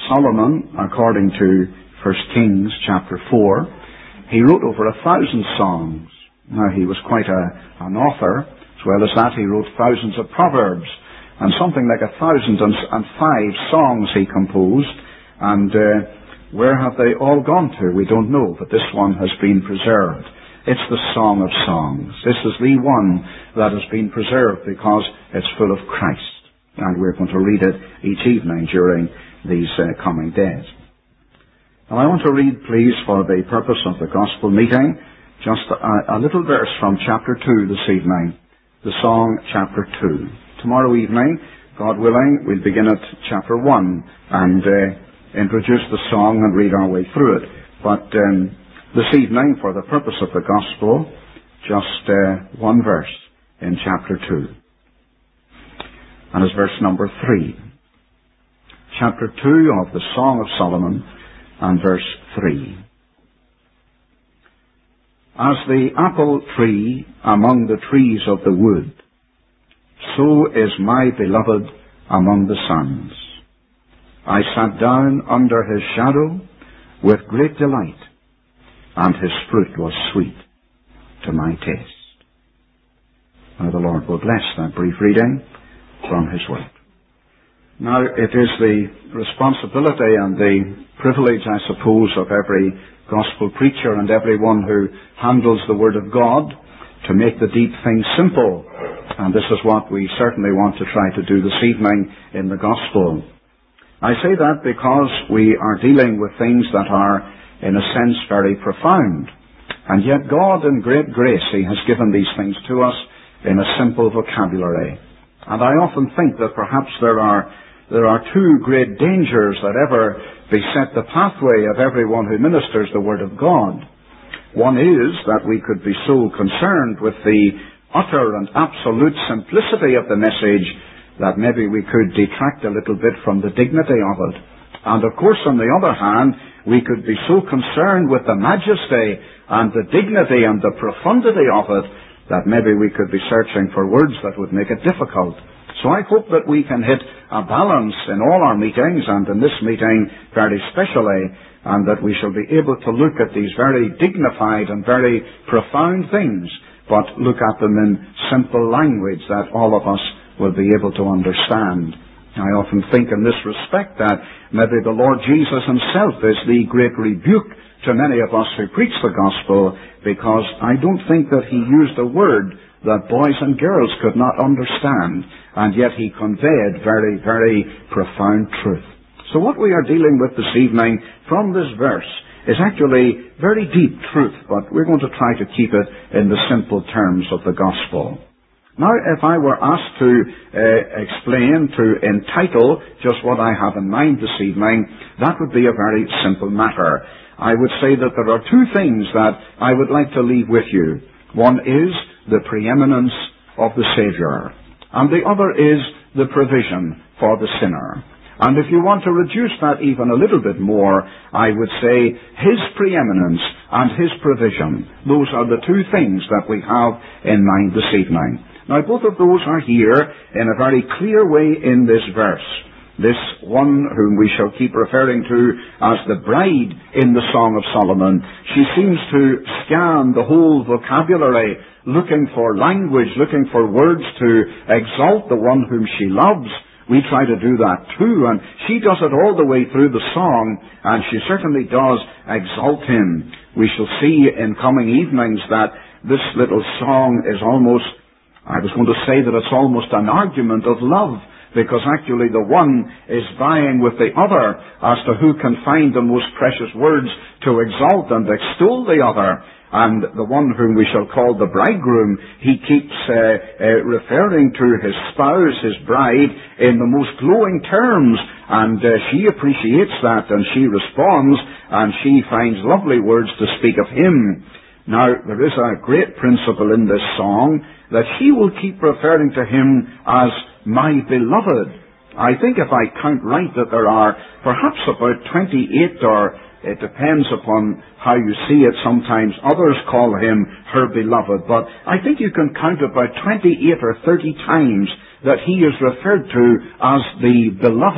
Solomon, according to 1 Kings chapter 4, he wrote over 1,000 songs. Now, he was quite an author. As well as that, he wrote thousands of proverbs, and something like 1,005 songs he composed. And where have they all gone to? We don't know, but this one has been preserved. It's the Song of Songs. This is the one that has been preserved because it's full of Christ. And we're going to read it each evening during these coming days. Now I want to read, please, for the purpose of the gospel meeting, just a little verse from chapter 2 this evening. The song, chapter 2. Tomorrow evening, God willing, we'll begin at chapter 1 and introduce the song and read our way through it. But this evening, for the purpose of the gospel, just one verse in chapter 2. And it's verse number 3. Chapter 2 of the Song of Solomon and verse 3. As the apple tree among the trees of the wood, so is my beloved among the sons. I sat down under his shadow with great delight, and his fruit was sweet to my taste. Now the Lord will bless that brief reading from his word. Now it is the responsibility and the privilege, I suppose, of every gospel preacher and everyone who handles the Word of God to make the deep things simple. And this is what we certainly want to try to do this evening in the gospel. I say that because we are dealing with things that are, in a sense, very profound. And yet God, in great grace, He has given these things to us in a simple vocabulary. And I often think that perhaps there are two great dangers that ever beset the pathway of everyone who ministers the Word of God. One is that we could be so concerned with the utter and absolute simplicity of the message that maybe we could detract a little bit from the dignity of it. And of course, on the other hand, we could be so concerned with the majesty and the dignity and the profundity of it that maybe we could be searching for words that would make it difficult. So I hope that we can hit a balance in all our meetings, and in this meeting very specially, and that we shall be able to look at these very dignified and very profound things, but look at them in simple language that all of us will be able to understand. I often think in this respect that maybe the Lord Jesus himself is the great rebuke to many of us who preach the gospel, because I don't think that he used a word that boys and girls could not understand, and yet he conveyed very, very profound truth. So what we are dealing with this evening from this verse is actually very deep truth, but we're going to try to keep it in the simple terms of the gospel. Now, if I were asked to explain, to entitle just what I have in mind this evening, that would be a very simple matter. I would say that there are two things that I would like to leave with you. One is the preeminence of the Savior, and the other is the provision for the sinner. And if you want to reduce that even a little bit more, I would say his preeminence and his provision. Those are the two things that we have in mind this evening. Now, both of those are here in a very clear way in this verse. This one whom we shall keep referring to as the bride in the Song of Solomon, she seems to scan the whole vocabulary, looking for language, looking for words to exalt the one whom she loves. We try to do that too, and she does it all the way through the song, and she certainly does exalt him. We shall see in coming evenings that this little song is almost, I was going to say that it's almost an argument of love, because actually the one is vying with the other as to who can find the most precious words to exalt and extol the other. And the one whom we shall call the bridegroom, he keeps referring to his spouse, his bride, in the most glowing terms. And she appreciates that, and she responds, and she finds lovely words to speak of him. Now, there is a great principle in this song that she will keep referring to him as my beloved. I think if I count right that there are perhaps about 28, or it depends upon how you see it. Sometimes others call him her beloved, but I think you can count about 28 or 30 times that he is referred to as the beloved.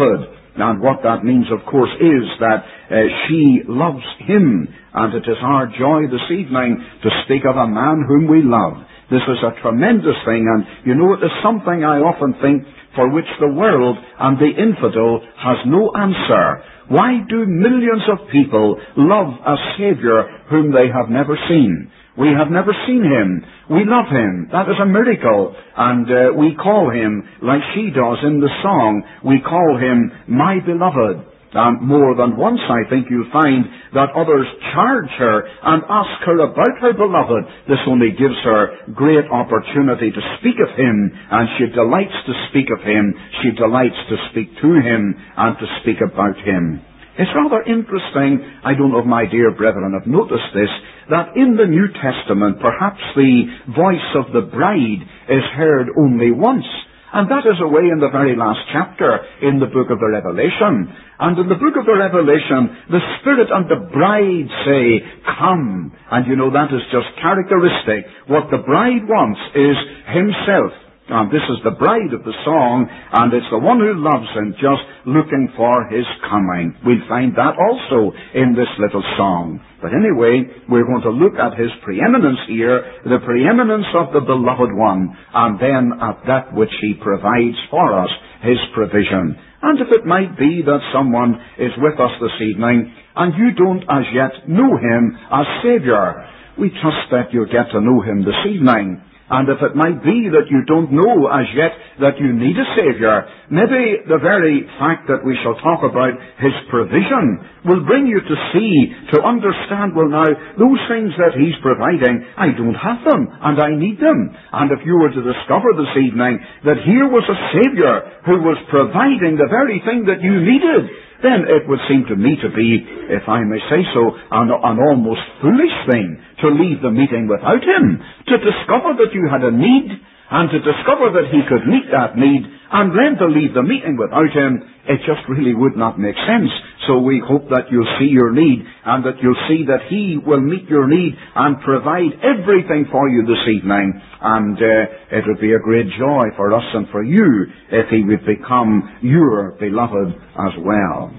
And what that means, of course, is that she loves him. And it is our joy this evening to speak of a man whom we love. This is a tremendous thing, and you know, it is something I often think for which the world and the infidel has no answer. Why do millions of people love a Savior whom they have never seen? We have never seen him. We love him. That is a miracle. And we call him, like she does in the song, we call him my beloved. More than once, I think you'll find that others charge her and ask her about her beloved. This only gives her great opportunity to speak of him, and she delights to speak of him. She delights to speak to him and to speak about him. It's rather interesting, I don't know if my dear brethren have noticed this, that in the New Testament perhaps the voice of the bride is heard only once. And that is away in the very last chapter in the book of the Revelation. And in the book of the Revelation, the Spirit and the bride say, come. And you know, that is just characteristic. What the bride wants is himself. And this is the bride of the song, and it's the one who loves him, just looking for his coming. We'll find that also in this little song. But anyway, we're going to look at his preeminence here, the preeminence of the beloved one, and then at that which he provides for us, his provision. And if it might be that someone is with us this evening, and you don't as yet know him as Savior, we trust that you'll get to know him this evening. And if it might be that you don't know as yet that you need a Savior, maybe the very fact that we shall talk about his provision will bring you to see, to understand, well now, those things that he's providing, I don't have them, and I need them. And if you were to discover this evening that here was a Savior who was providing the very thing that you needed, then it would seem to me to be, if I may say so, an almost foolish thing to leave the meeting without him. To discover that you had a need, and to discover that he could meet that need, and then to leave the meeting without him, it just really would not make sense. So we hope that you'll see your need, and that you'll see that he will meet your need and provide everything for you this evening. And it would be a great joy for us and for you if he would become your beloved as well.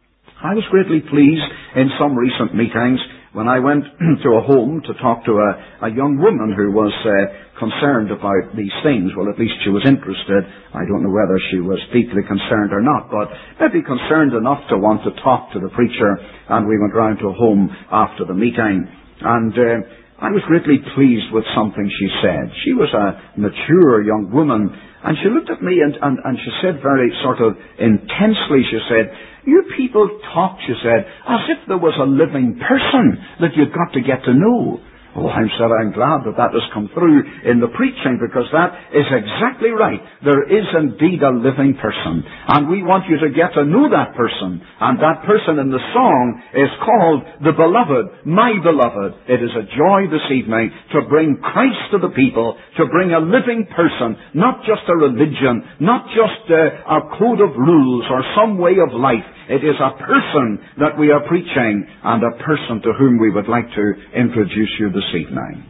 I was greatly pleased in some recent meetings when I went to a home to talk to a young woman who was concerned about these things. Well, at least she was interested. I don't know whether she was deeply concerned or not, but maybe concerned enough to want to talk to the preacher, and we went round to a home after the meeting. And I was greatly pleased with something she said. She was a mature young woman, and she looked at me and she said very sort of intensely, she said, you people talk, she said, as if there was a living person that you've got to get to know. Oh, I'm glad that has come through in the preaching, because that is exactly right. There is indeed a living person, and we want you to get to know that person. And that person in the song is called the beloved, my beloved. It is a joy this evening to bring Christ to the people, to bring a living person, not just a religion, not just a code of rules or some way of life. It is a person that we are preaching, and a person to whom we would like to introduce you this evening.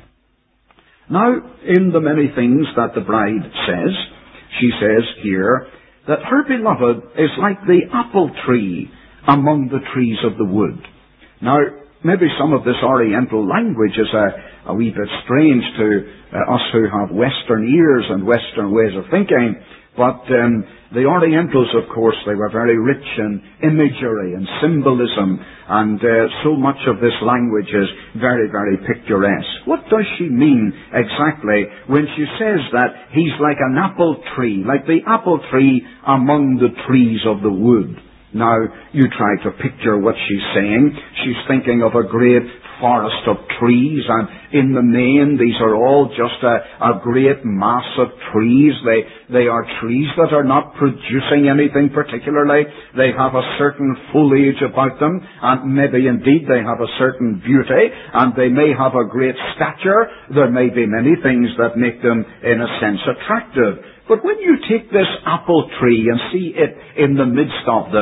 Now, in the many things that the bride says, she says here that her beloved is like the apple tree among the trees of the wood. Now, maybe some of this Oriental language is a wee bit strange to us who have Western ears and Western ways of thinking, but the Orientals, of course, they were very rich in imagery and symbolism, and so much of this language is very, very picturesque. What does she mean exactly when she says that he's like an apple tree, like the apple tree among the trees of the wood? Now, you try to picture what she's saying. She's thinking of a great forest of trees, and in the main these are all just a great mass of trees. They are trees that are not producing anything particularly. They have a certain foliage about them, and maybe indeed they have a certain beauty, and they may have a great stature. There may be many things that make them in a sense attractive. But when you take this apple tree and see it in the midst of them,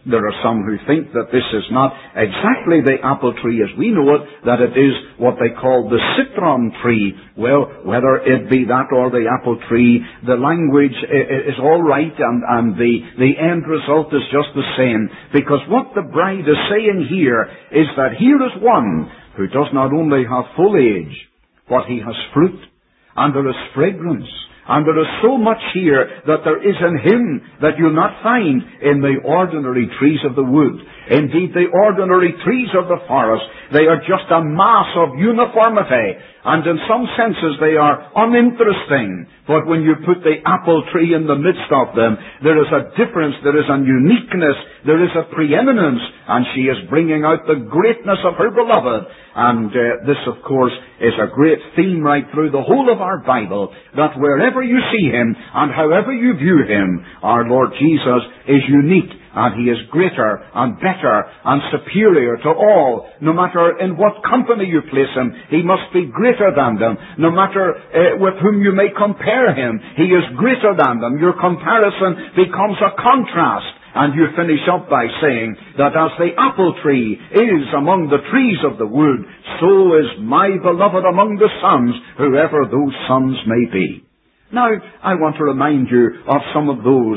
There are some who think that this is not exactly the apple tree as we know it, that it is what they call the citron tree. Well, whether it be that or the apple tree, the language is all right, and the end result is just the same. Because what the bride is saying here is that here is one who does not only have foliage, but he has fruit, and there is fragrance. And there is so much here that there is in him that you'll not find in the ordinary trees of the wood. Indeed, the ordinary trees of the forest, they are just a mass of uniformity. And in some senses they are uninteresting. But when you put the apple tree in the midst of them, there is a difference, there is a uniqueness, there is a preeminence. And she is bringing out the greatness of her beloved. And this, of course, is a great theme right through the whole of our Bible, that wherever you see him and however you view him, our Lord Jesus is unique. And he is greater and better and superior to all. No matter in what company you place him, he must be greater than them. No matter with whom you may compare him, he is greater than them. Your comparison becomes a contrast. And you finish up by saying that as the apple tree is among the trees of the wood, so is my beloved among the sons, whoever those sons may be. Now, I want to remind you of some of those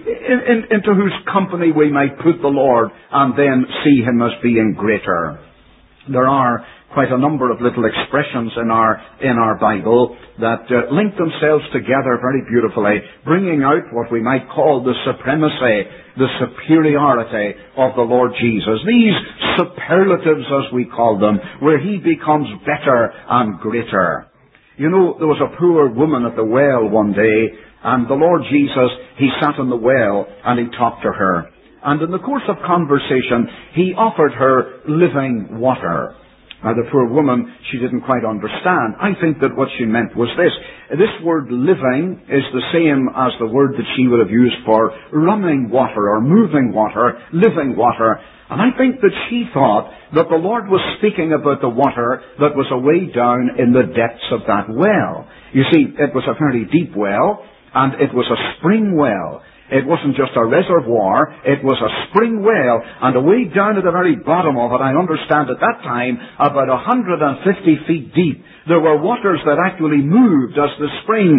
into whose company we might put the Lord and then see him as being greater. There are quite a number of little expressions in our Bible that link themselves together very beautifully, bringing out what we might call the supremacy, the superiority of the Lord Jesus. These superlatives, as we call them, where he becomes better and greater. You know, there was a poor woman at the well one day, and the Lord Jesus, he sat in the well and he talked to her. And in the course of conversation, he offered her living water. Now, the poor woman, she didn't quite understand. I think that what she meant was this. This word living is the same as the word that she would have used for running water or moving water, living water. And I think that she thought that the Lord was speaking about the water that was away down in the depths of that well. You see, it was a very deep well, and it was a spring well. It wasn't just a reservoir, it was a spring well, and away down at the very bottom of it, I understand at that time, about 150 feet deep, there were waters that actually moved as the spring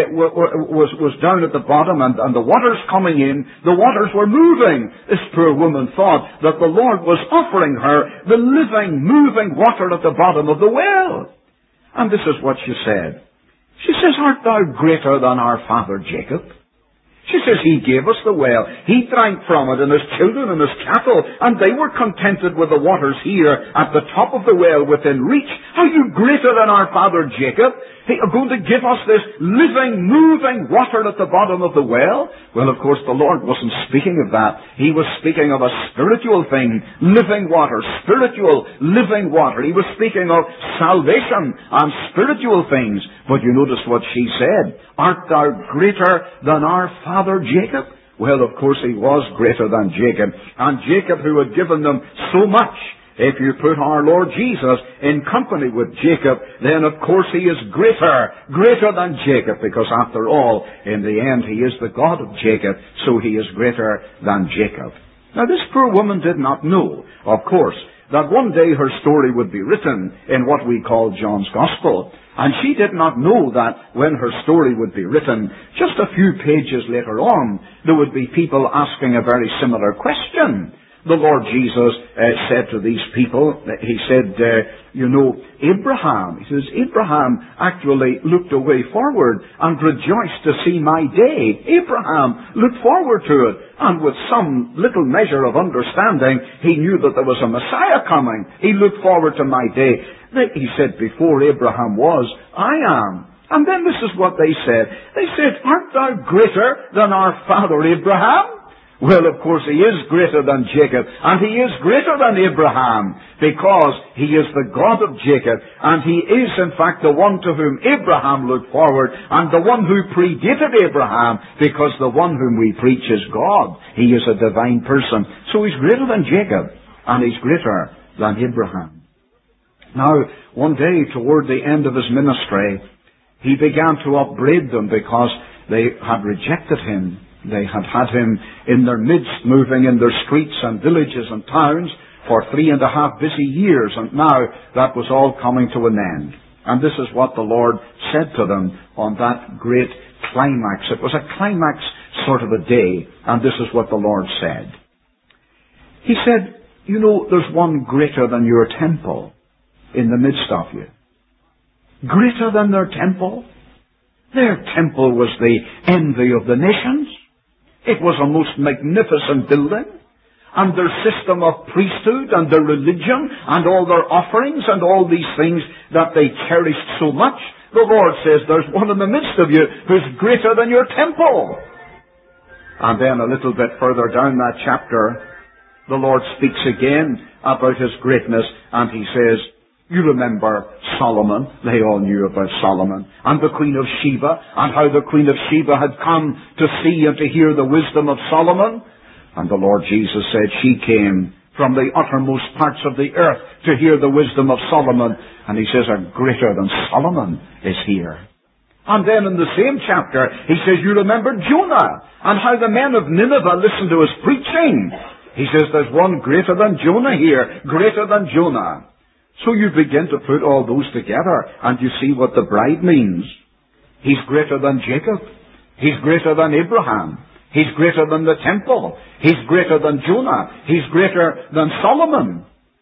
was down at the bottom, and the waters coming in, the waters were moving. This poor woman thought that the Lord was offering her the living, moving water at the bottom of the well. And this is what she said. She says, "Art thou greater than our father Jacob? She says, he gave us the well. He drank from it, and his children and his cattle, and they were contented with the waters here at the top of the well within reach. Are you greater than our father Jacob? He are going to give us this living, moving water at the bottom of the well?" Well, of course, the Lord wasn't speaking of that. He was speaking of a spiritual thing, living water, spiritual, living water. He was speaking of salvation and spiritual things. But you notice what she said. "Art thou greater than our father Jacob?" Well, of course, he was greater than Jacob. And Jacob, who had given them so much. If you put our Lord Jesus in company with Jacob, then of course he is greater than Jacob, because after all, in the end, he is the God of Jacob, so he is greater than Jacob. Now, this poor woman did not know, of course, that one day her story would be written in what we call John's Gospel. And she did not know that when her story would be written, just a few pages later on, there would be people asking a very similar question. The Lord Jesus said to these people, he said, Abraham, he says, Abraham actually looked away forward and rejoiced to see my day. Abraham looked forward to it, and with some little measure of understanding, he knew that there was a Messiah coming. He looked forward to my day. He said, before Abraham was, I am. And then this is what they said. They said, "Art thou greater than our father Abraham?" Well, of course, he is greater than Jacob, and he is greater than Abraham, because he is the God of Jacob, and he is, in fact, the one to whom Abraham looked forward, and the one who predated Abraham, because the one whom we preach is God. He is a divine person. So he's greater than Jacob, and he's greater than Abraham. Now, one day, toward the end of his ministry, he began to upbraid them because they had rejected him. They had had him in their midst, moving in their streets and villages and towns for 3.5 busy years, and now that was all coming to an end. And this is what the Lord said to them on that great climax. It was a climax sort of a day, and this is what the Lord said. He said, you know, there's one greater than your temple in the midst of you. Greater than their temple? Their temple was the envy of the nations. It was a most magnificent building. And their system of priesthood and their religion and all their offerings and all these things that they cherished so much, the Lord says there's one in the midst of you who's greater than your temple. And then a little bit further down that chapter, the Lord speaks again about His greatness, and He says, you remember Solomon. They all knew about Solomon. And the Queen of Sheba, and how the Queen of Sheba had come to see and to hear the wisdom of Solomon. And the Lord Jesus said she came from the uttermost parts of the earth to hear the wisdom of Solomon. And He says, a greater than Solomon is here. And then in the same chapter, He says, you remember Jonah, and how the men of Nineveh listened to his preaching. He says, there's one greater than Jonah here, greater than Jonah. So you begin to put all those together, and you see what the bride means. He's greater than Jacob. He's greater than Abraham. He's greater than the temple. He's greater than Jonah. He's greater than Solomon.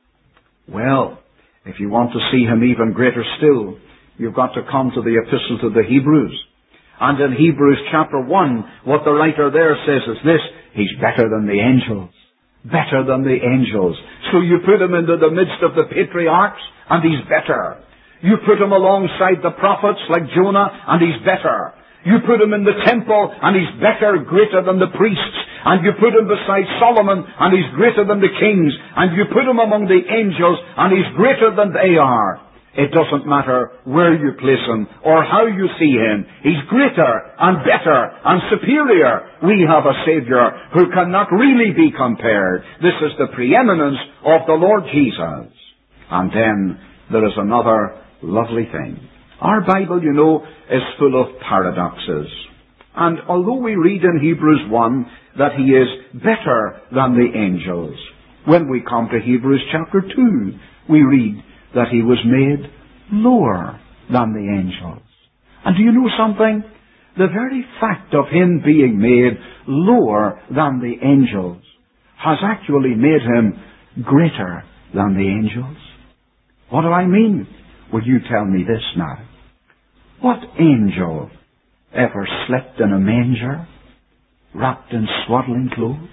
Well, if you want to see Him even greater still, you've got to come to the epistle to the Hebrews. And in Hebrews chapter 1, what the writer there says is this: He's better than the angels. Better than the angels. So you put Him into the midst of the patriarchs, and He's better. You put Him alongside the prophets like Jonah, and He's better. You put Him in the temple, and He's better, greater than the priests. And you put Him beside Solomon, and He's greater than the kings. And you put Him among the angels, and He's greater than they are. It doesn't matter where you place Him or how you see Him. He's greater and better and superior. We have a Savior who cannot really be compared. This is the preeminence of the Lord Jesus. And then there is another lovely thing. Our Bible, you know, is full of paradoxes. And although we read in Hebrews 1 that He is better than the angels, when we come to Hebrews chapter 2, we read that He was made lower than the angels. And do you know something? The very fact of Him being made lower than the angels has actually made Him greater than the angels. What do I mean? Will you tell me this now? What angel ever slept in a manger, wrapped in swaddling clothes?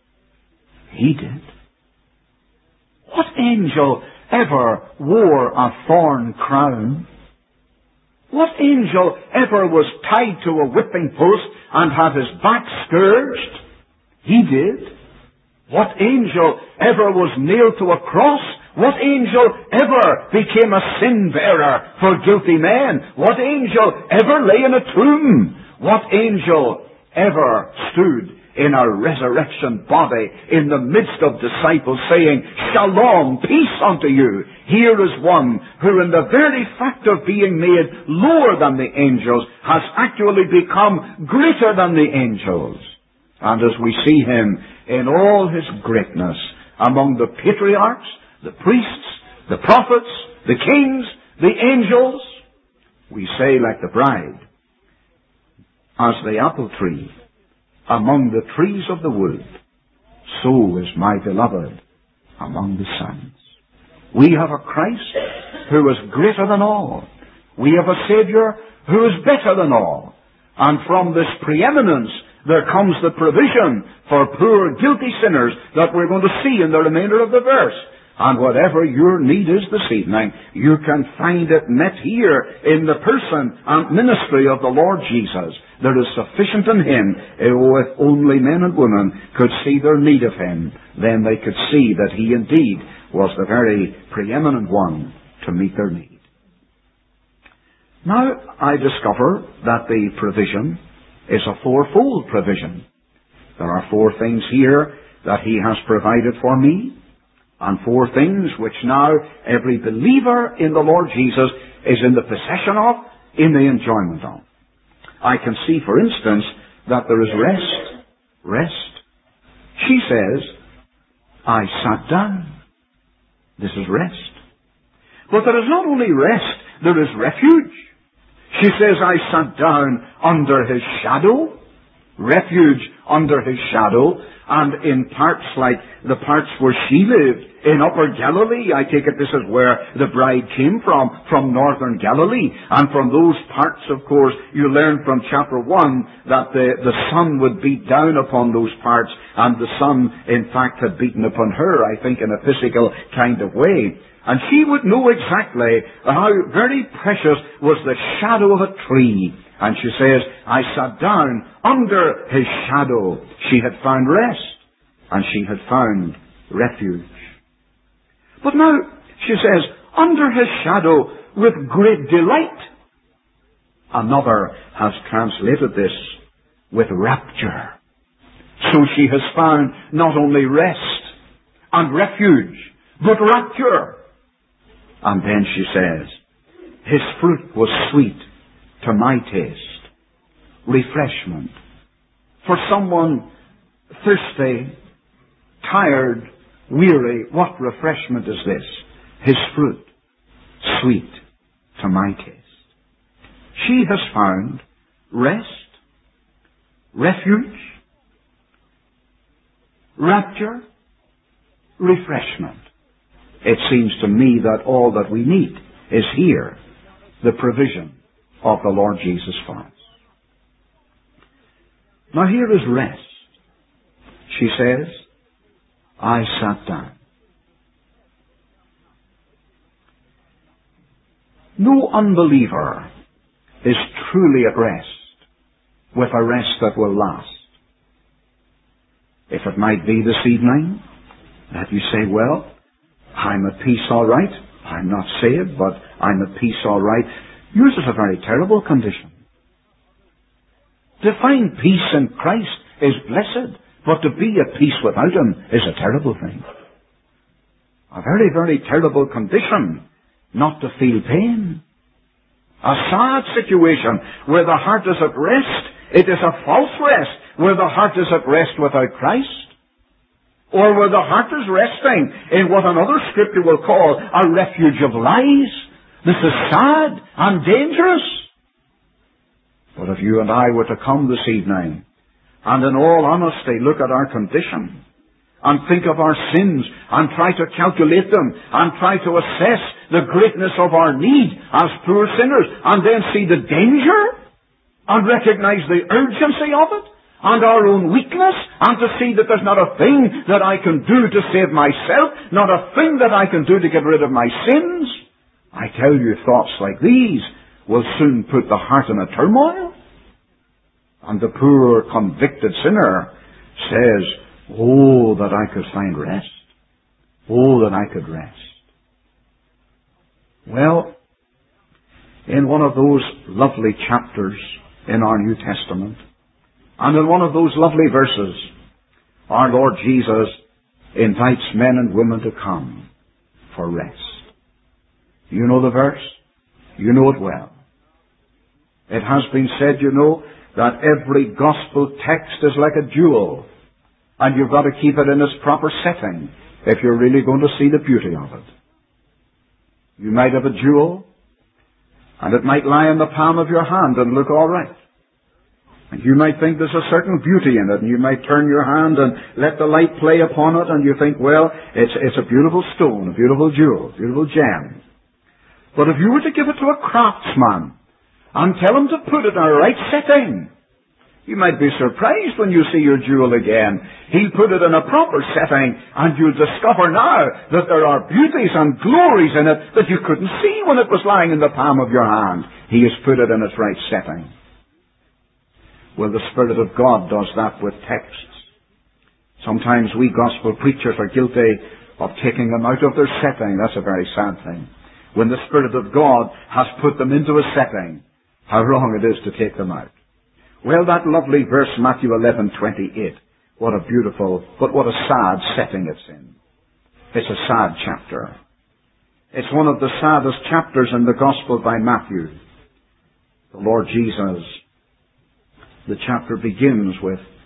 He did. What angel ever wore a thorn crown? What angel ever was tied to a whipping post and had his back scourged? He did. What angel ever was nailed to a cross? What angel ever became a sin bearer for guilty men? What angel ever lay in a tomb? What angel ever stood in a resurrection body in the midst of disciples saying, Shalom, peace unto you? Here is one who in the very fact of being made lower than the angels has actually become greater than the angels. And as we see Him in all His greatness among the patriarchs, the priests, the prophets, the kings, the angels, we say like the bride, as the apple tree among the trees of the wood, so is my beloved among the sons. We have a Christ who is greater than all. We have a Savior who is better than all. And from this preeminence there comes the provision for poor guilty sinners that we're going to see in the remainder of the verse. And whatever your need is this evening, you can find it met here in the person and ministry of the Lord Jesus. There is sufficient in Him. Oh, if only men and women could see their need of Him, then they could see that He indeed was the very preeminent one to meet their need. Now, I discover that the provision is a fourfold provision. There are 4 things here that He has provided for me, and 4 things which now every believer in the Lord Jesus is in the possession of, in the enjoyment of. I can see, for instance, that there is rest Rest. She says, I sat down. This is rest. But there is not only rest, there is refuge. She says, I sat down under his shadow. Refuge under his shadow. And in parts like the parts where she lived, in Upper Galilee, I take it this is where the bride came from northern Galilee. And from those parts, of course, you learn from chapter 1 that the sun would beat down upon those parts, and the sun, in fact, had beaten upon her, I think, in a physical kind of way. And she would know exactly how very precious was the shadow of a tree. And she says, I sat down under his shadow. She had found rest, and she had found refuge. But now, she says, under his shadow with great delight. Another has translated this with rapture. So she has found not only rest and refuge, but rapture. And then she says, his fruit was sweet to my taste. Refreshment. For someone thirsty, tired, weary, what refreshment is this? His fruit, sweet to my taste. She has found rest, refuge, rapture, refreshment. It seems to me that all that we need is here, the provision of the Lord Jesus for us. Now here is rest. She says, I sat down. No unbeliever is truly at rest with a rest that will last. If it might be this evening that you say, well, I'm at peace all right. I'm not saved, but I'm at peace all right. Yours is a very terrible condition. To find peace in Christ is blessed, but to be at peace without him is a terrible thing. A very, very terrible condition not to feel pain. A sad situation where the heart is at rest. It is a false rest where the heart is at rest without Christ. Or where the heart is resting in what another scripture will call a refuge of lies. This is sad and dangerous. But if you and I were to come this evening and in all honesty look at our condition and think of our sins and try to calculate them and try to assess the greatness of our need as poor sinners and then see the danger and recognize the urgency of it and our own weakness, and to see that there's not a thing that I can do to save myself, not a thing that I can do to get rid of my sins, I tell you, thoughts like these will soon put the heart in a turmoil. And the poor convicted sinner says, oh, that I could find rest. Oh, that I could rest. Well, in one of those lovely chapters in our New Testament, and in one of those lovely verses, our Lord Jesus invites men and women to come for rest. You know the verse? You know it well. It has been said, you know, that every gospel text is like a jewel, and you've got to keep it in its proper setting if you're really going to see the beauty of it. You might have a jewel, and it might lie in the palm of your hand and look all right. And you might think there's a certain beauty in it, and you might turn your hand and let the light play upon it, and you think, well, it's a beautiful stone, a beautiful jewel, a beautiful gem. But if you were to give it to a craftsman and tell him to put it in a right setting, you might be surprised when you see your jewel again. He'll put it in a proper setting, and you'll discover now that there are beauties and glories in it that you couldn't see when it was lying in the palm of your hand. He has put it in its right setting. Well, the Spirit of God does that with texts. Sometimes we gospel preachers are guilty of taking them out of their setting. That's a very sad thing. When the Spirit of God has put them into a setting, how wrong it is to take them out. Well, that lovely verse, Matthew 11:28, what a beautiful, but what a sad setting it's in. It's a sad chapter. It's one of the saddest chapters in the Gospel by Matthew. The Lord Jesus, the chapter begins with,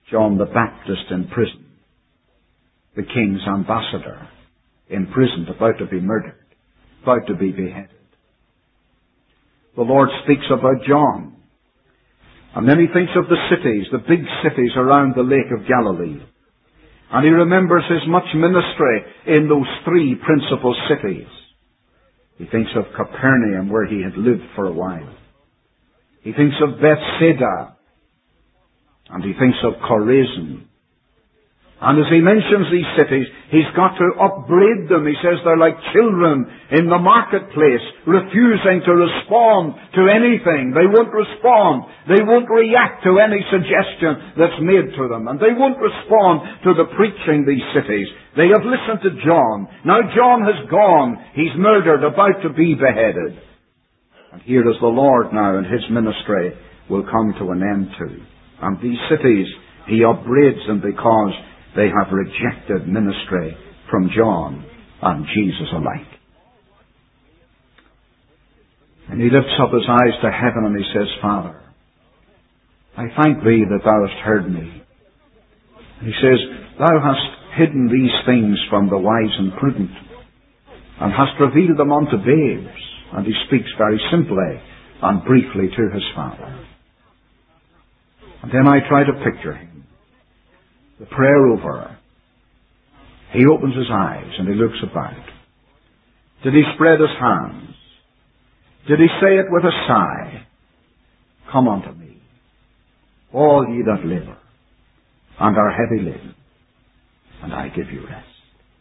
John the Baptist in prison, the king's ambassador, imprisoned, about to be murdered, about to be beheaded. The Lord speaks about John. And then he thinks of the cities, the big cities around the Lake of Galilee. And he remembers his much ministry in those three principal cities. He thinks of Capernaum, where he had lived for a while. He thinks of Bethsaida. And he thinks of Chorazin. And as he mentions these cities, he's got to upbraid them. He says they're like children in the marketplace, refusing to respond to anything. They won't respond. They won't react to any suggestion that's made to them. And they won't respond to the preaching these cities. They have listened to John. Now John has gone. He's murdered, about to be beheaded. And here is the Lord now, and his ministry will come to an end too. And these cities, he upbraids them because they have rejected ministry from John and Jesus alike. And he lifts up his eyes to heaven and he says, Father, I thank thee that thou hast heard me. And he says, thou hast hidden these things from the wise and prudent, and hast revealed them unto babes. And he speaks very simply and briefly to his Father. And then I try to picture him. The prayer over, he opens his eyes and he looks about. Did he spread his hands? Did he say it with a sigh? Come unto me, all ye that labour and are heavy laden, and I give you rest.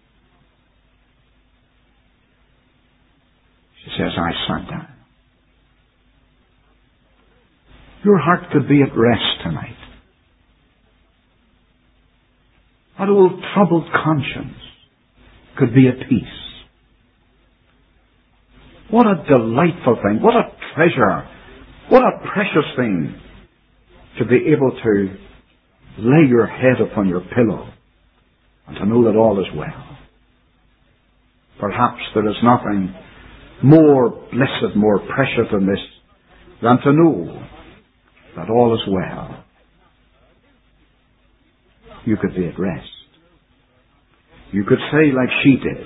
She says, I sat down. Your heart could be at rest tonight. That old troubled conscience could be at peace. What a delightful thing. What a treasure. What a precious thing to be able to lay your head upon your pillow and to know that all is well. Perhaps there is nothing more blessed, more precious than this, than to know that all is well. You could be at rest. You could say like she did,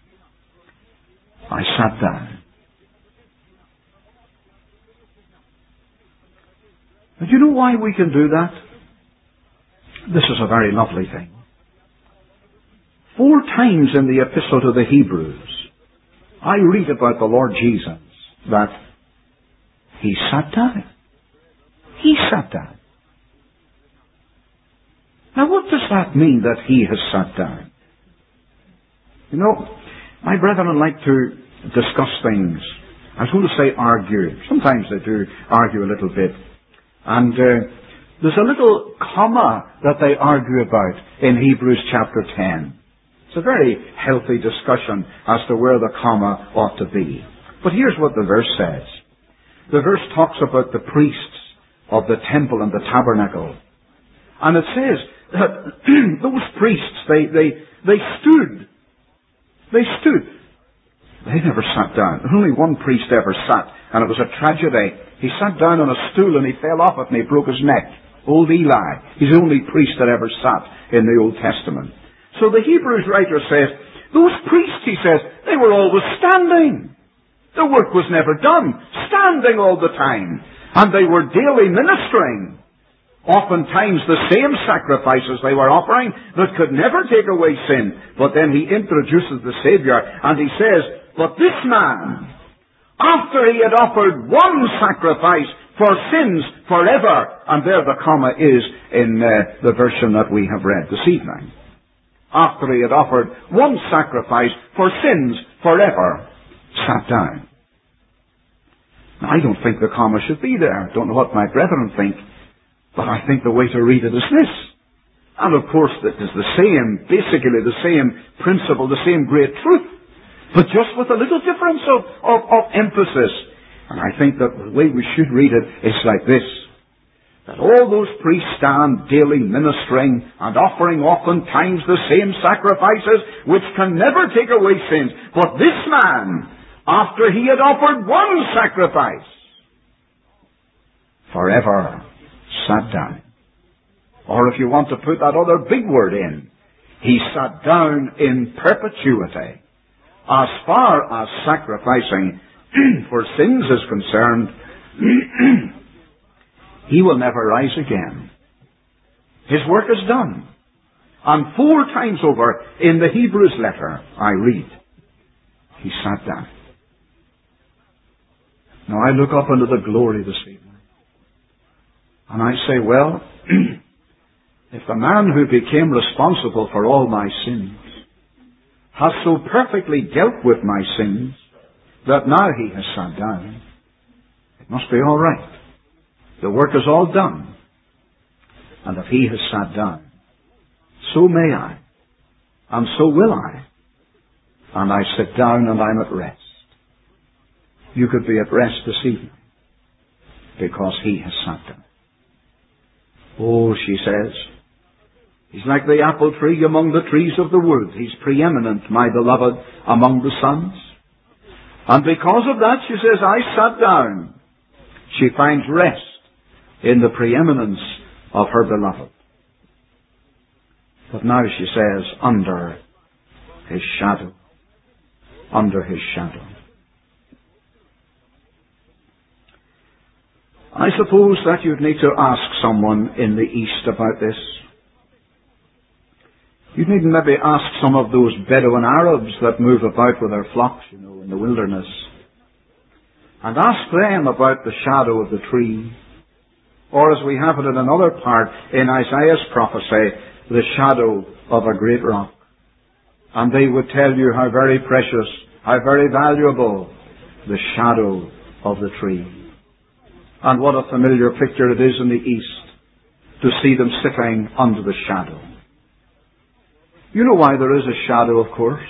I sat down. But you know why we can do that? This is a very lovely thing. 4 times in the Epistle to the Hebrews, I read about the Lord Jesus that he sat down. He sat down. Now what does that mean, that he has sat down? You know, my brethren like to discuss things. I was going to say argue. Sometimes they do argue a little bit. And there's a little comma that they argue about in Hebrews chapter 10. It's a very healthy discussion as to where the comma ought to be. But here's what the verse says. The verse talks about the priests of the temple and the tabernacle. And it says that those priests, they stood. They stood. They never sat down. Only one priest ever sat, and it was a tragedy. He sat down on a stool and he fell off it and he broke his neck. Old Eli. He's the only priest that ever sat in the Old Testament. So the Hebrews writer says, those priests, he says, they were always standing. The work was never done. Standing all the time. And they were daily ministering. Oftentimes the same sacrifices they were offering that could never take away sin. But then he introduces the Savior and he says, but this man, after he had offered one sacrifice for sins forever, and there the comma is in the version that we have read this evening. After he had offered one sacrifice for sins forever, sat down. Now, I don't think the comma should be there. I don't know what my brethren think. But I think the way to read it is this. And of course, it is the same, basically the same principle, the same great truth, but just with a little difference of emphasis. And I think that the way we should read it is like this. That all those priests stand daily ministering and offering oftentimes the same sacrifices which can never take away sins. But this man, after he had offered one sacrifice, forever sat down. Or if you want to put that other big word in, he sat down in perpetuity. As far as sacrificing for sins is concerned, he will never rise again. His work is done. And 4 times over in the Hebrews letter, I read, he sat down. Now I look up into the glory this evening, and I say, well, if the man who became responsible for all my sins has so perfectly dealt with my sins that now he has sat down, it must be all right. The work is all done. And if he has sat down, so may I, and so will I. And I sit down and I'm at rest. You could be at rest this evening because he has sat down. Oh, she says, he's like the apple tree among the trees of the wood. He's preeminent, my beloved, among the sons. And because of that, she says, I sat down. She finds rest in the preeminence of her beloved. But now she says, under his shadow. Under his shadow. I suppose that you'd need to ask someone in the East about this. You'd need to maybe ask some of those Bedouin Arabs that move about with their flocks, in the wilderness. And ask them about the shadow of the tree. Or as we have it in another part in Isaiah's prophecy, the shadow of a great rock. And they would tell you how very precious, how very valuable the shadow of the tree. And what a familiar picture it is in the East to see them sitting under the shadow. You know why there is a shadow, of course.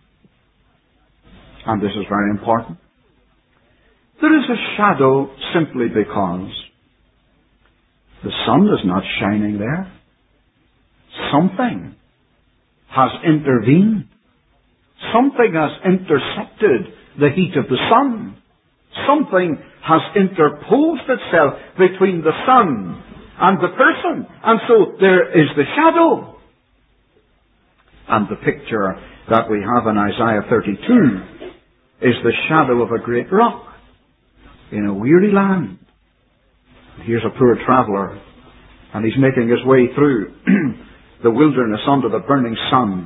And this is very important. There is a shadow simply because the sun is not shining there. Something has intervened. Something has intercepted the heat of the sun. Something has interposed itself between the sun and the person. And so there is the shadow. And the picture that we have in Isaiah 32 is the shadow of a great rock in a weary land. Here's a poor traveller, and he's making his way through the wilderness under the burning sun.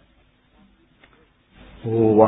Oh, what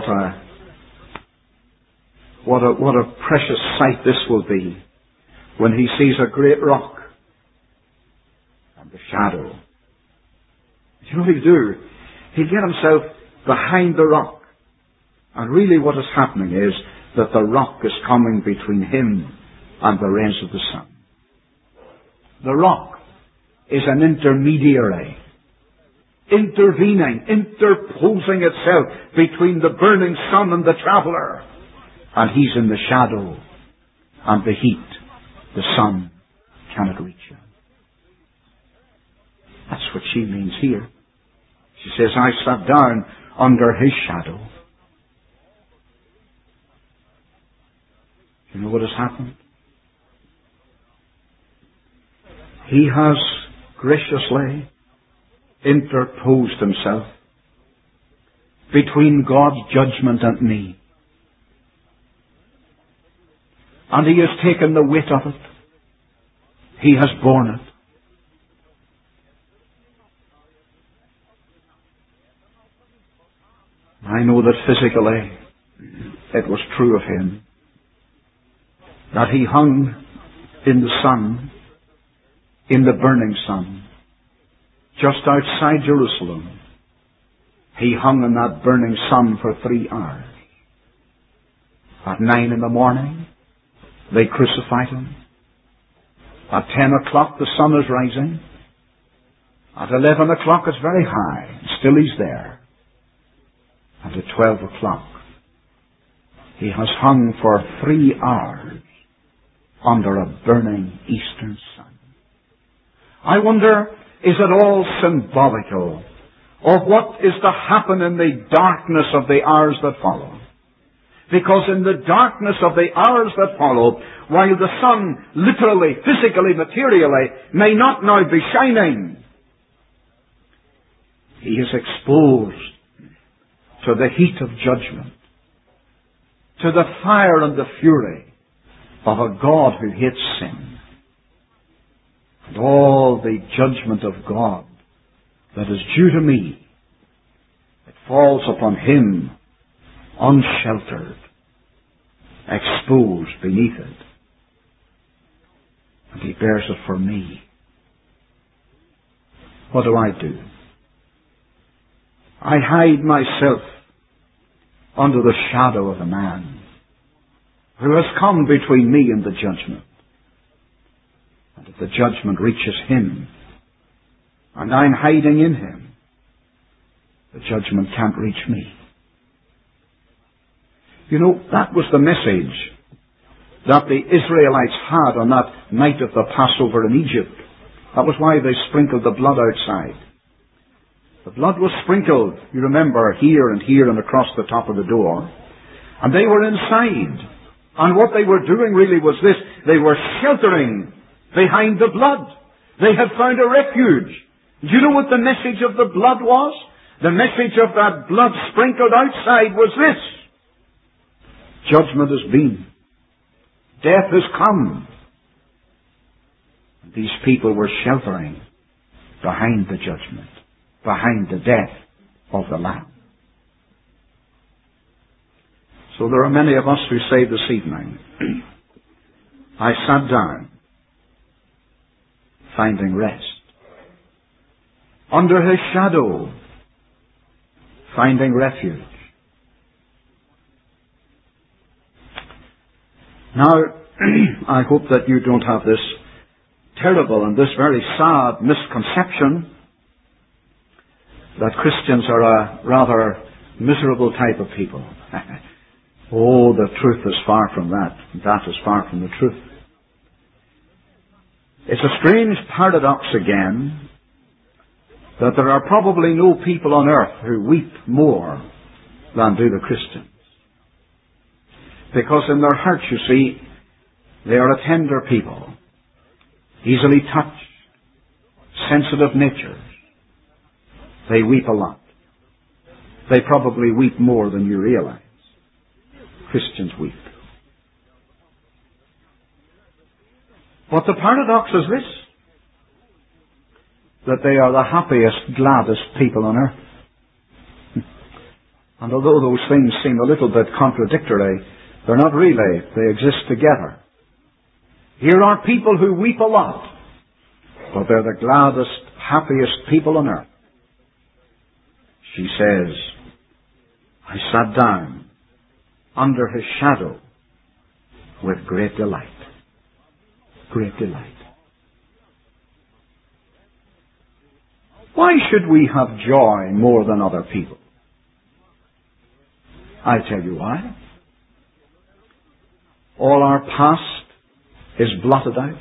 a precious sight this will be when he sees a great rock and the shadow. You know what he'll do? He'll get himself behind the rock. And really what is happening is that the rock is coming between him and the rays of the sun. The rock is an intermediary, intervening, interposing itself between the burning sun and the traveller. And he's in the shadow, and the heat, the sun, cannot reach him. That's what she means here. She says, I sat down under his shadow. You know what has happened? He has graciously interposed himself between God's judgment and me. And he has taken the weight of it. He has borne it. I know that physically it was true of him. That he hung in the sun, in the burning sun, just outside Jerusalem. He hung in that burning sun for 3 hours. At 9 in the morning, they crucified him. At 10 o'clock, the sun is rising. At 11 o'clock, it's very high. Still he's there. And at 12 o'clock, he has hung for 3 hours under a burning eastern sun. I wonder, is it all symbolical of what is to happen in the darkness of the hours that follow? Because in the darkness of the hours that follow, while the sun literally, physically, materially may not now be shining, he is exposed to the heat of judgment, to the fire and the fury of a God who hates sin, and all the judgment of God that is due to me, it falls upon him unsheltered, exposed beneath it, and he bears it for me. What do? I hide myself under the shadow of the man who has come between me and the judgment. And if the judgment reaches him, and I'm hiding in him, the judgment can't reach me. You know, that was the message that the Israelites had on that night of the Passover in Egypt. That was why they sprinkled the blood outside. The blood was sprinkled, you remember, here and across the top of the door. And they were inside. And what they were doing really was this. They were sheltering behind the blood. They had found a refuge. Do you know what the message of the blood was? The message of that blood sprinkled outside was this: judgment has been. Death has come. And these people were sheltering behind the judgment, behind the death of the Lamb. So there are many of us who say this evening, I sat down, finding rest. Under his shadow, finding refuge. Now, I hope that you don't have this terrible and this very sad misconception that Christians are a rather miserable type of people. Oh, the truth is far from that. That is far from the truth. It's a strange paradox again that there are probably no people on earth who weep more than do the Christians. Because in their hearts, you see, they are a tender people, easily touched, sensitive natures. They weep a lot. They probably weep more than you realize. Christians weep. But the paradox is this: that they are the happiest, gladdest people on earth. And although those things seem a little bit contradictory, they're not really. They exist together. Here are people who weep a lot, but they're the gladdest, happiest people on earth. She says, I sat down under his shadow with great delight. Great delight. Why should we have joy more than other people? I tell you why. All our past is blotted out.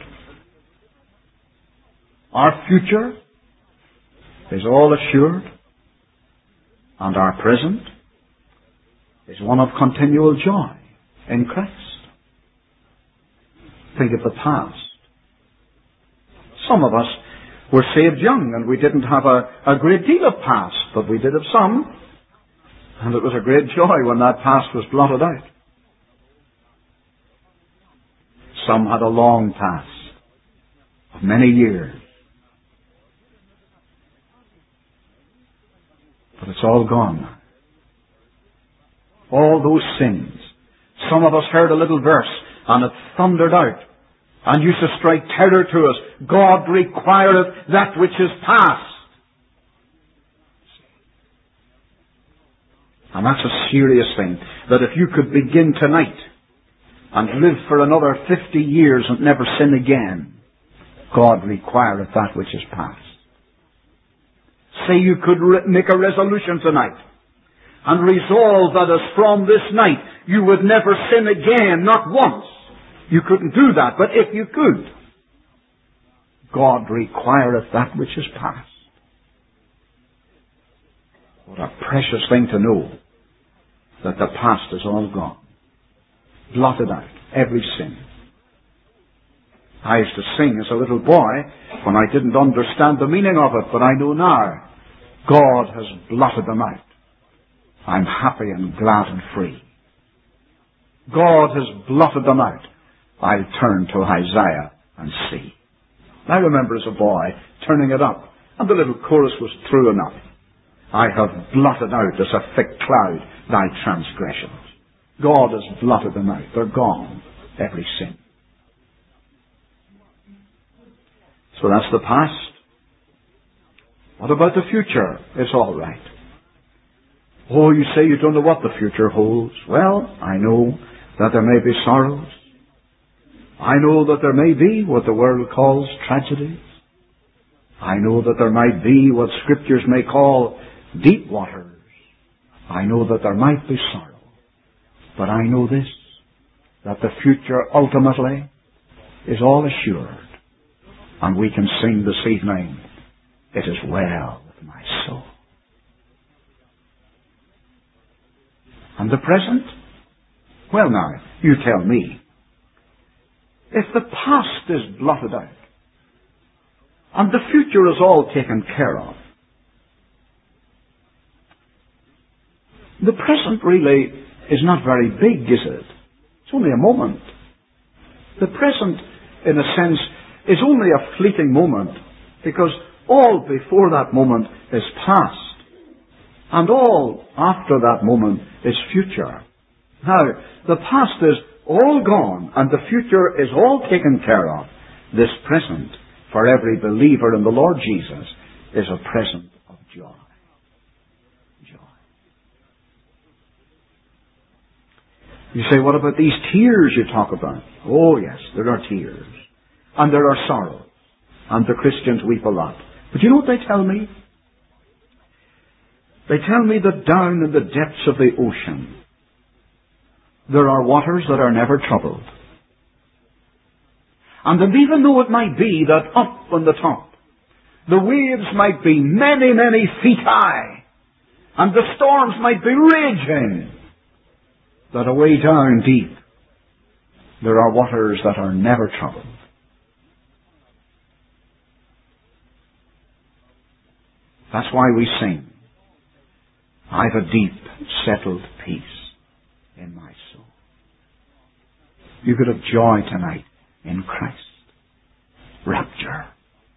Our future is all assured. And our present is one of continual joy in Christ. Think of the past. Some of us were saved young and we didn't have a great deal of past, but we did have some. And it was a great joy when that past was blotted out. Some had a long past of many years. But it's all gone now. All those sins. Some of us heard a little verse and it thundered out and used to strike terror to us. God requireth that which is past. And that's a serious thing. That if you could begin tonight and live for another 50 years and never sin again, God requireth that which is past. Say you could make a resolution tonight and resolve that as from this night you would never sin again, not once. You couldn't do that, but if you could, God requireth that which is past. What a precious thing to know that the past is all gone. blotted out every sin. I used to sing as a little boy when I didn't understand the meaning of it, but I know now God has blotted them out. I'm happy and glad and free. God has blotted them out. I'll turn to Isaiah and see. I remember as a boy turning it up, and the little chorus was true enough. I have blotted out as a thick cloud thy transgressions. God has blotted them out. They're gone. Every sin. So that's the past. What about the future? It's all right. Oh, you say you don't know what the future holds. Well, I know that there may be sorrows. I know that there may be what the world calls tragedies. I know that there might be what scriptures may call deep waters. I know that there might be sorrow. But I know this, that the future ultimately is all assured. And we can sing this evening, it is well with my soul. And the present? Well now, you tell me. If the past is blotted out, and the future is all taken care of, the present really is not very big, is it? It's only a moment. The present, in a sense, is only a fleeting moment, because all before that moment is past, and all after that moment is future. Now, the past is all gone, and the future is all taken care of. This present, for every believer in the Lord Jesus, is a present of joy. Joy. You say, what about these tears you talk about? Oh yes, there are tears. And there are sorrows. And the Christians weep a lot. But you know what they tell me? They tell me that down in the depths of the ocean, there are waters that are never troubled. And that even though it might be that up on the top, the waves might be many, many feet high, and the storms might be raging, that away down deep, there are waters that are never troubled. That's why we sing, I've a deep, settled peace in my soul. You could have joy tonight in Christ. Rapture.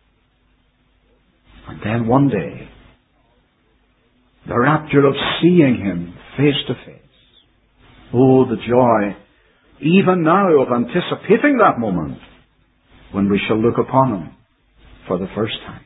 And then one day, the rapture of seeing Him face to face. Oh, the joy, even now, of anticipating that moment when we shall look upon Him for the first time.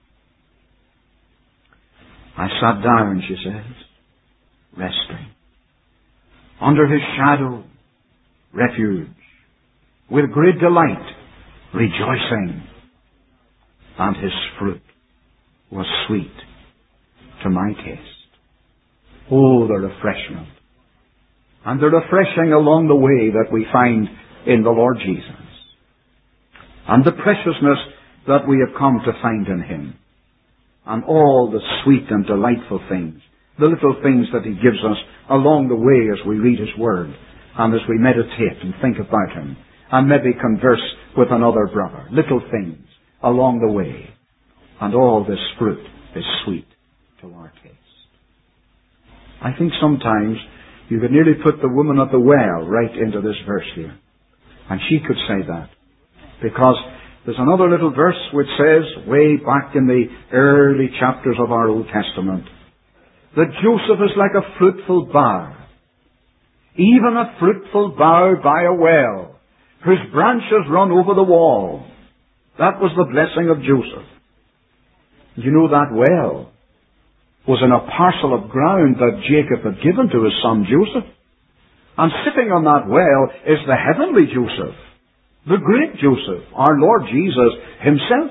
I sat down, she says, resting, under His shadow, refuge, with great delight, rejoicing, and His fruit was sweet to my taste. Oh, the refreshment, and the refreshing along the way that we find in the Lord Jesus, and the preciousness that we have come to find in Him. And all the sweet and delightful things, the little things that He gives us along the way as we read His Word, and as we meditate and think about Him, and maybe converse with another brother. Little things along the way. And all this fruit is sweet to our taste. I think sometimes you could nearly put the woman at the well right into this verse here. And she could say that. Because there's another little verse which says, way back in the early chapters of our Old Testament, that Joseph is like a fruitful bough, even a fruitful bough by a well, whose branches run over the wall. That was the blessing of Joseph. You know, that well was in a parcel of ground that Jacob had given to his son Joseph. And sitting on that well is the heavenly Joseph, the great Joseph, our Lord Jesus Himself.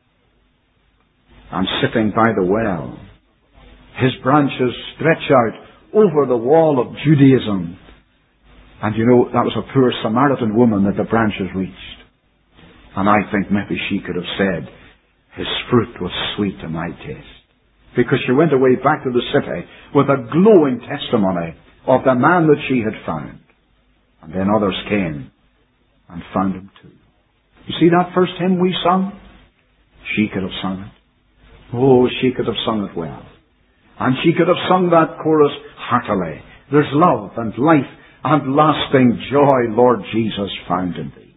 And sitting by the well, His branches stretch out over the wall of Judaism. And you know, that was a poor Samaritan woman that the branches reached. And I think maybe she could have said, His fruit was sweet to my taste. Because she went away back to the city with a glowing testimony of the man that she had found. And then others came and found him too. You see that first hymn we sung? She could have sung it. Oh, she could have sung it well. And she could have sung that chorus heartily. There's love and life and lasting joy, Lord Jesus, found in thee.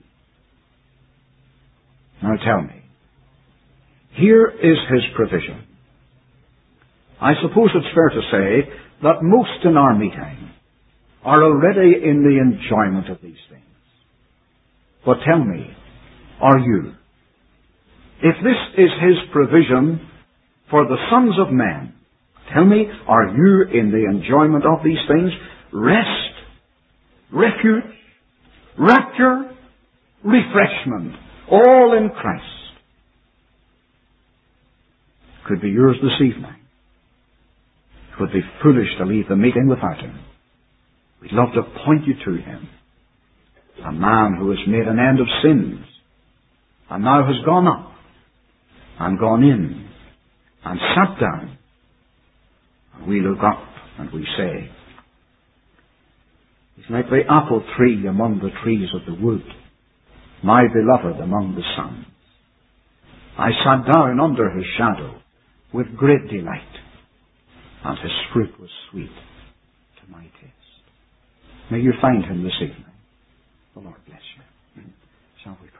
Now tell me, here is his provision. I suppose it's fair to say that most in our meeting are already in the enjoyment of these things. But tell me, are you? If this is his provision for the sons of men, tell me, are you in the enjoyment of these things? Rest, refuge, rapture, refreshment, all in Christ. Could be yours this evening. It would be foolish to leave the meeting without him. We'd love to point you to him. A man who has made an end of sins and now has gone up and gone in and sat down. And we look up and we say, he's like the apple tree among the trees of the wood, my beloved among the sons. I sat down under his shadow with great delight, and his fruit was sweet to my taste. May you find him this evening. The Lord bless you. Shall we